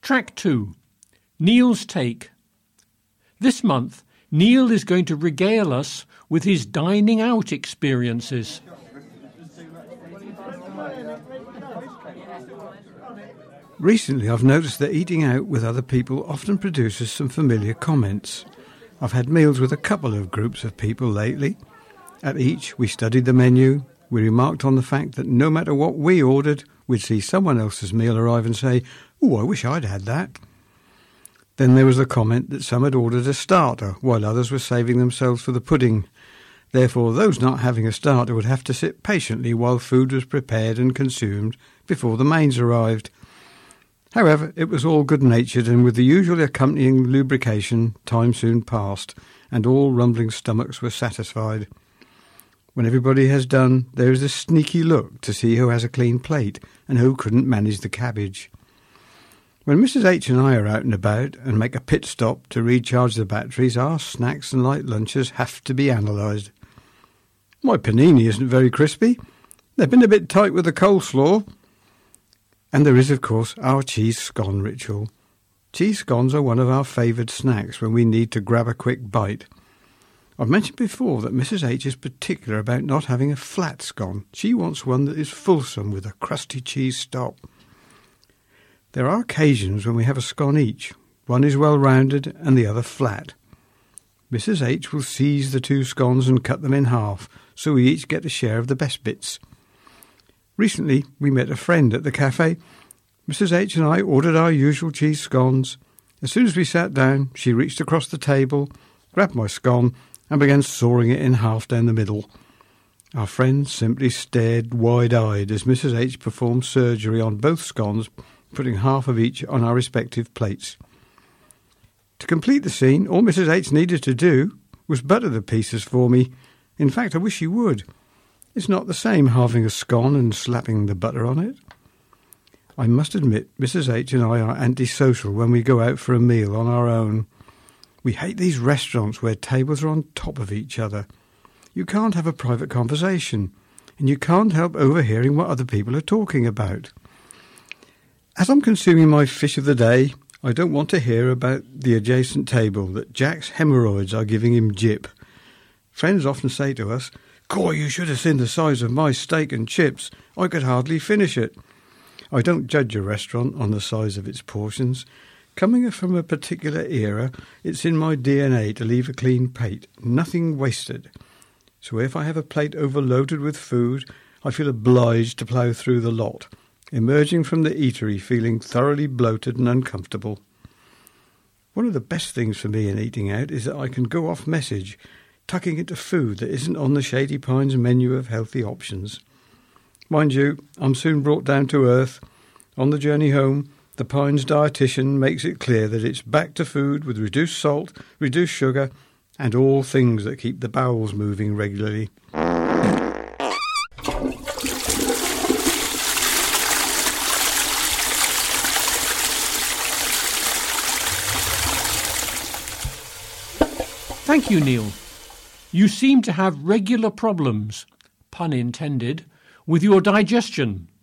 Track 2. Neil's Take. This month, Neil is going to regale us with his dining out experiences. Recently, I've noticed that eating out with other people often produces some familiar comments. I've had meals with a couple of groups of people lately. At each, we studied the menu. We remarked on the fact that no matter what we ordered, we'd see someone else's meal arrive and say, "Oh, I wish I'd had that." Then there was the comment that some had ordered a starter, while others were saving themselves for the pudding. Therefore, those not having a starter would have to sit patiently while food was prepared and consumed before the mains arrived. However, it was all good-natured, and with the usual accompanying lubrication, time soon passed, and all rumbling stomachs were satisfied. When everybody has done, there is a sneaky look to see who has a clean plate and who couldn't manage the cabbage. When Mrs. H and I are out and about and make a pit stop to recharge the batteries, our snacks and light lunches have to be analysed. My panini isn't very crispy. They've been a bit tight with the coleslaw. And there is, of course, our cheese scone ritual. Cheese scones are one of our favoured snacks when we need to grab a quick bite. I've mentioned before that Mrs. H is particular about not having a flat scone. She wants one that is fulsome with a crusty cheese stop. There are occasions when we have a scone each. One is well rounded and the other flat. Mrs. H will seize the two scones and cut them in half, so we each get a share of the best bits. Recently, we met a friend at the cafe. Mrs. H and I ordered our usual cheese scones. As soon as we sat down, she reached across the table, grabbed my scone, and began sawing it in half down the middle. Our friend simply stared wide-eyed as Mrs. H performed surgery on both scones, putting half of each on our respective plates. To complete the scene, all Mrs. H needed to do was butter the pieces for me. In fact, I wish she would. It's not the same halving a scone and slapping the butter on it. I must admit, Mrs. H and I are antisocial when we go out for a meal on our own. We hate these restaurants where tables are on top of each other. You can't have a private conversation, and you can't help overhearing what other people are talking about. As I'm consuming my fish of the day, I don't want to hear about the adjacent table that Jack's hemorrhoids are giving him jip. Friends often say to us, "Coy, you should have seen the size of my steak and chips. I could hardly finish it." I don't judge a restaurant on the size of its portions. Coming from a particular era, it's in my DNA to leave a clean plate, nothing wasted. So if I have a plate overloaded with food, I feel obliged to plough through the lot, emerging from the eatery feeling thoroughly bloated and uncomfortable. One of the best things for me in eating out is that I can go off message, tucking into food that isn't on the Shady Pines menu of healthy options. Mind you, I'm soon brought down to earth. On the journey home, the Pines dietitian makes it clear that it's back to food with reduced salt, reduced sugar, and all things that keep the bowels moving regularly. Thank you, Neil. You seem to have regular problems, pun intended, with your digestion.